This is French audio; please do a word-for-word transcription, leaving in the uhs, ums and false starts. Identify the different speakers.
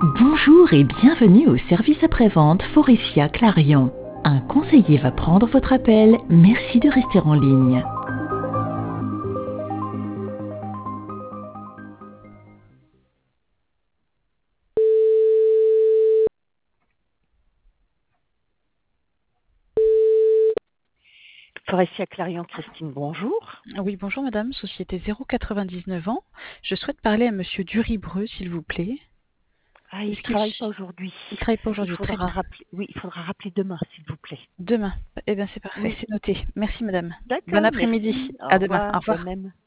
Speaker 1: Bonjour et bienvenue au service après-vente Forestia Clarion. Un conseiller va prendre votre appel. Merci de rester en ligne.
Speaker 2: Forestia Clarion, Christine, bonjour.
Speaker 3: Oui, bonjour madame, société zéro quatre-vingt-dix-neuf ans. Je souhaite parler à monsieur Duribreux, s'il vous plaît.
Speaker 2: Ah, il ne
Speaker 3: Est-ce qu'il
Speaker 2: travaille pas aujourd'hui.
Speaker 3: il travaille pas
Speaker 2: Il
Speaker 3: aujourd'hui? Très
Speaker 2: faudra
Speaker 3: bien.
Speaker 2: rappeler, oui, il faudra rappeler demain, s'il vous plaît.
Speaker 3: Demain. Eh bien, c'est parfait,
Speaker 2: Oui,
Speaker 3: c'est noté. Merci madame. Bon
Speaker 2: d'accord,
Speaker 3: après-midi.
Speaker 2: merci. Au
Speaker 3: À demain.
Speaker 2: revoir,
Speaker 3: Au
Speaker 2: de
Speaker 3: revoir.
Speaker 2: même.